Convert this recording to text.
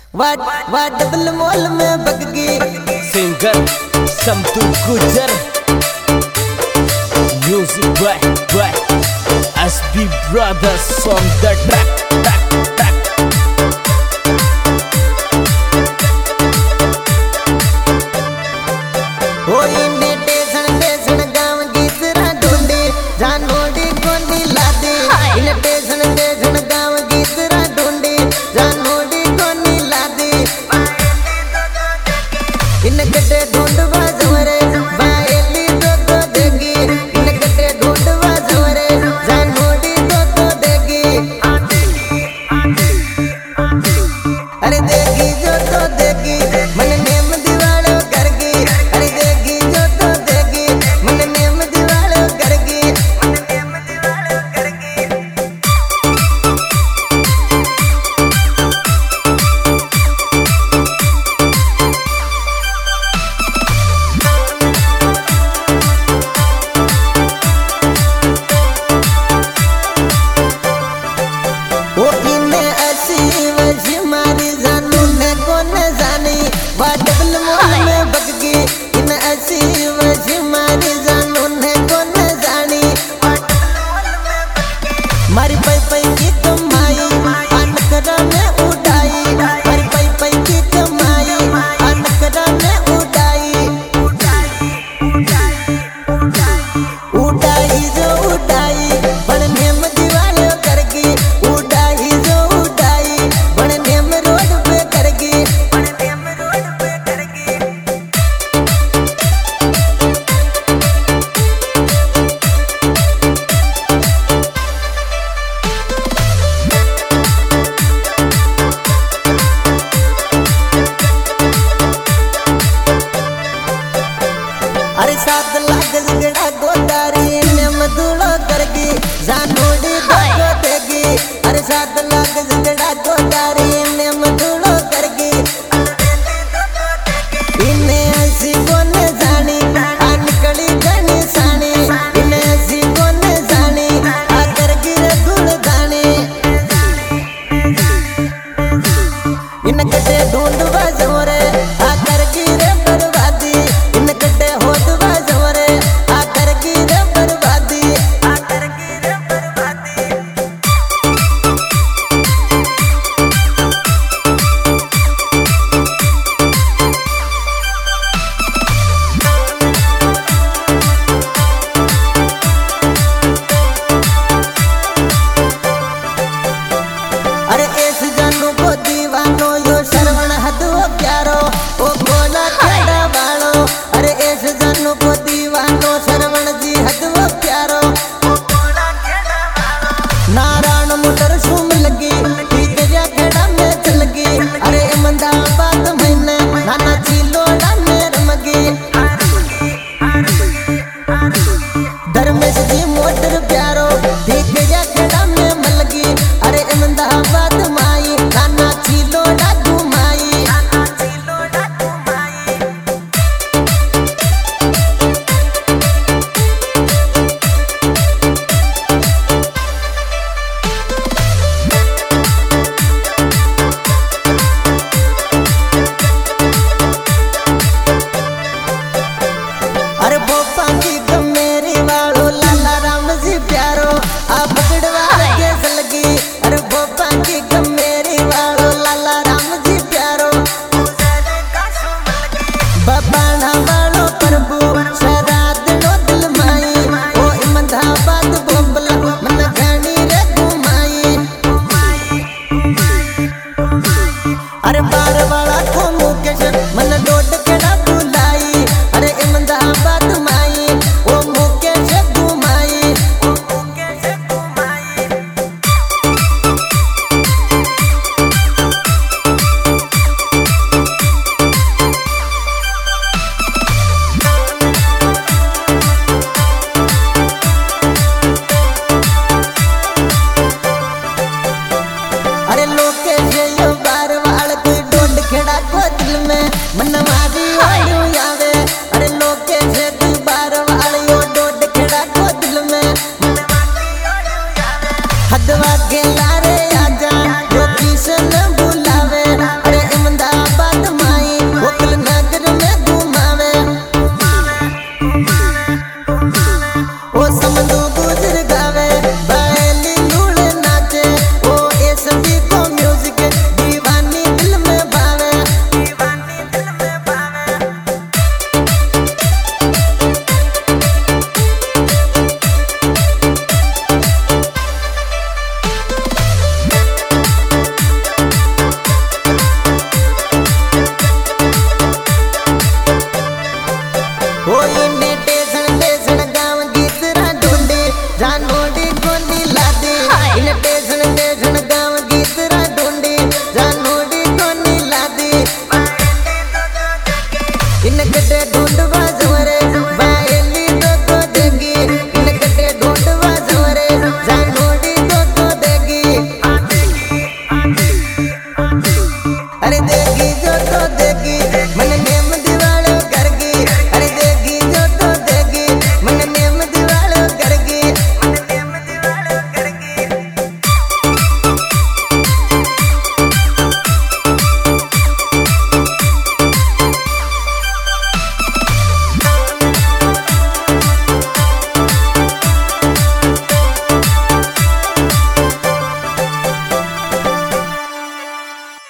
वाट double mall में बगगी singer समतू गुजर music by SP brothers on the track होई नेटे सन गांव गीतरा ढूंढे जानोड़ी कोनी लादे नेटे सन गांव गीतरा ढूंढे जानोड़ी कोनी लादे इन गड्ढे ढूंढवा जवरे बाएली दो देगी इन गड्ढे ढूंढवा जवरे जानोड़ी दो देगी अरे देगी जो तो देगी मन नेम दीवालो करगी अरे देगी जो तो देगी मन नेम दीवालो करगी ओ इने ऐसी वजी मारी जानू ने कौन जानी वाटबल मोल में बगगी इन ऐसी वजी मारी जानू ने कौन जानी मारी पई की कमाई अनकरा में उड़ाई मारी पई की कमाई अनकरा में उड़ाई उड़ाई जो उड़ाई बड़ नेम दीवालो करगी उड़ाई जो उड़ाई बड़ नेम रोड पे करगी अरे 7 लाख झगड़ा गोदारी ने मधुड़ो करगी जानोड़ी दो देगी अरे 7 लाख झगड़ा गोदारी ने मधुड़ो करगी इन्हें ऐसी कौन जानी अनकड़ी गणी सानी इन्हें ऐसी कौन जानी आ करगी रे गुलदानी इन गड्ढे ढूंढवा जोरे आ करगी रे बर्बादी इन गड्ढे होदवा जोरे आ करगी रे बर्बादी अरे ऐस जानू को दीवानो यो श्रवण हदो प्यारो ओ बोला खेड़ा वालो अरे ऐस जानू को दीवानो श्रवण जी हदो प्यारो नारायण मोटर सुम लगी ठीक जा खेड़ा में चल गई अरे मंदा बात मैंने नाना चिलोड़ा में रमगी धर्मेश जी मोटर प्यारो ठीक जा खेड़ा में मलगी अरे मंदा बात माई नाना चिलोड़ा घुमाई अरे बोपा की गमेरी वालो लाला राम जी प्यारो आ पकड़वा के सलगी अरे बोपा की गमेरी वालो लाला राम जी प्यारो बबाना वालो प्रभु शराद नो दिल माई ओ इमदाबाद बोबला मन घणी रे घुमाई अरे बार वाला को मुकेश मन डोड केड़ा बुलाई अरे इमदाबाद माई ओ मुकेश घुमाई अरे लोकेश यो बार वाल कोई देगी